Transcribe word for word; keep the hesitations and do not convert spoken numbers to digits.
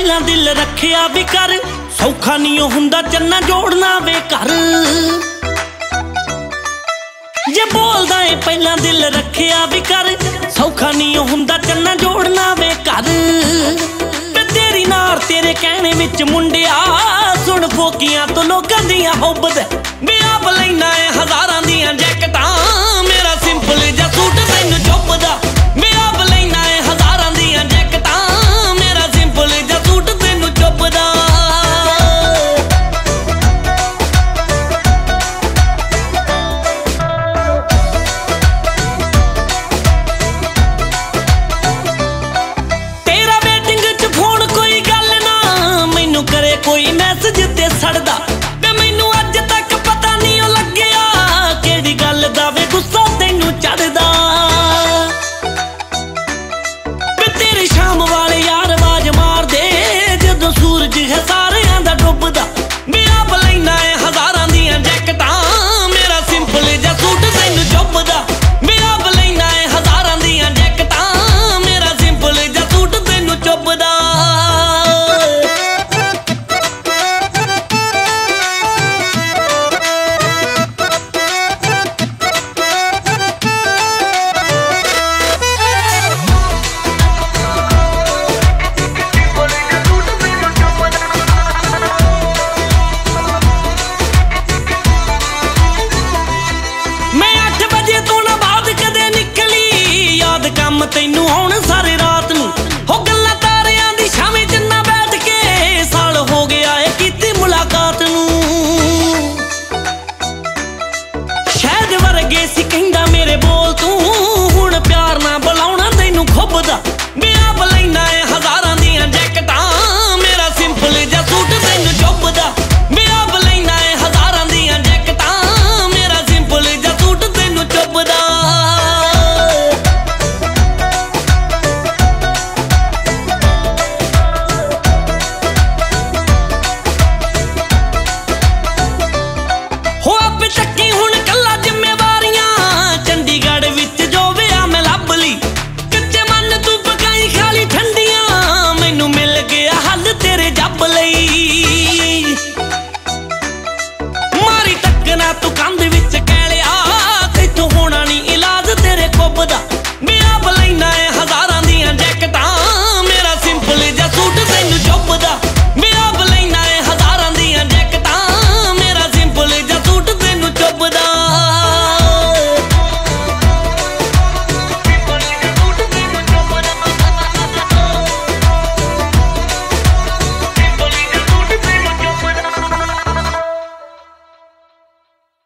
ਪਹਿਲਾਂ ਦਿਲ ਰੱਖਿਆ ਵੀ ਕਰ ਸੌਖਾ ਨਹੀਂ ਹੁੰਦਾ ਚੰਨਾ ਜੋੜਨਾ ਵੇ ਘਰ ਜੇ ਬੋਲਦਾ ਏ ਪਹਿਲਾਂ ਦਿਲ ਰੱਖਿਆ ਵੀ ਕਰ ਸੌਖਾ ਨਹੀਂ ਹੁੰਦਾ ਚੰਨਾ ਜੋੜਨਾ ਵੇ ਘਰ ਤੇ ਤੇਰੀ ਨਾਰ ਤੇਰੇ ਕਹਿਣੇ ਵਿੱਚ ਮੁੰਡਿਆ ਸੁਣ ਫੋਕੀਆਂ ਤੋਂ ਲੋਕਾਂ ਦੀਆਂ ਹੁੱਬ ਦੇ ਮੈਂ ਆਪ ਲੈਣਾ ਏ ਹਜ਼ਾਰਾਂ ਦੀਆਂ ਜੈਕਟਾਂ ਮੇਰਾ